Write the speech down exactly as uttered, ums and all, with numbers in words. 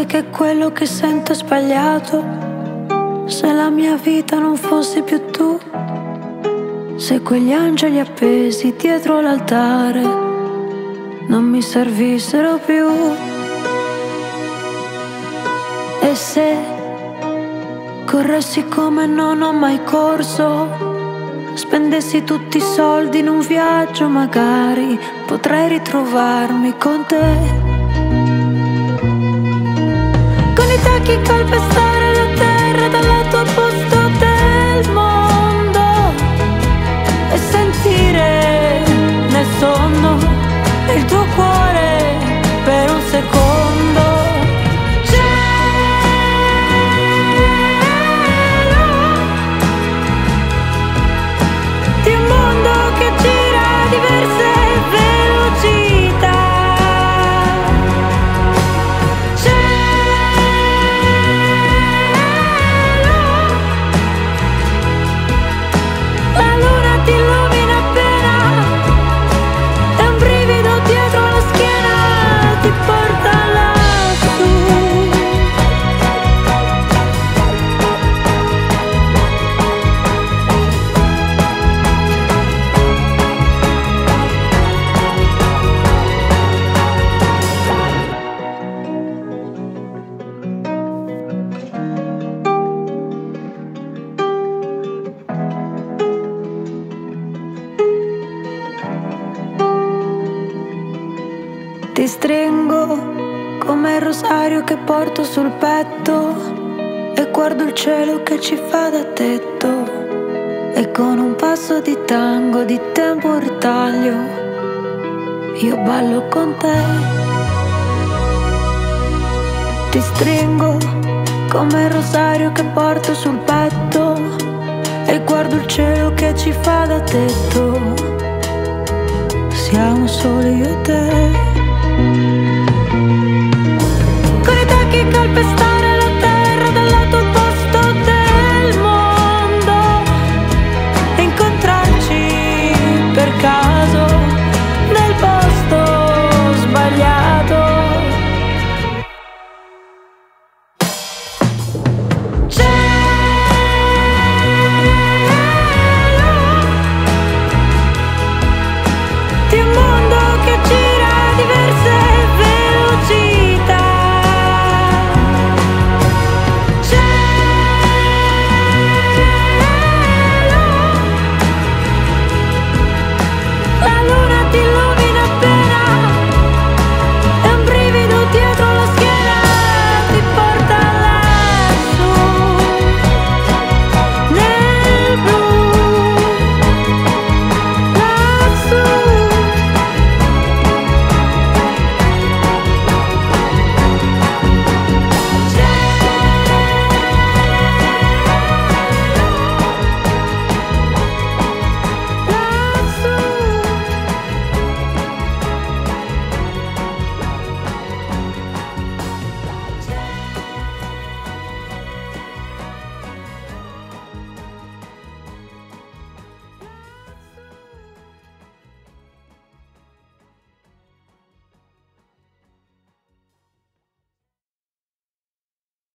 fosse che quello che sento è sbagliato, se la mia vita non fosse più tu, se quegli angeli appesi dietro l'altare non mi servissero più. E se corressi come non ho mai corso, spendessi tutti i soldi in un viaggio, magari potrei ritrovarmi con te. Con i tacchi calpestare la terra dal lato opposto del mondo e sentire nel sonno il tuo cuore per un secondo. Cielo di un mondo che gira a diverse velocità. La luna ti illumina appena e un brivido dietro la schiena ti porta lassù. Ti stringo come il rosario che porto sul petto e guardo il cielo che ci fa da tetto, e con un passo di tango di tempo ritaglio io ballo con te. Ti stringo come il rosario che porto sul petto e guardo il cielo che ci fa da tetto. Siamo soli io e te.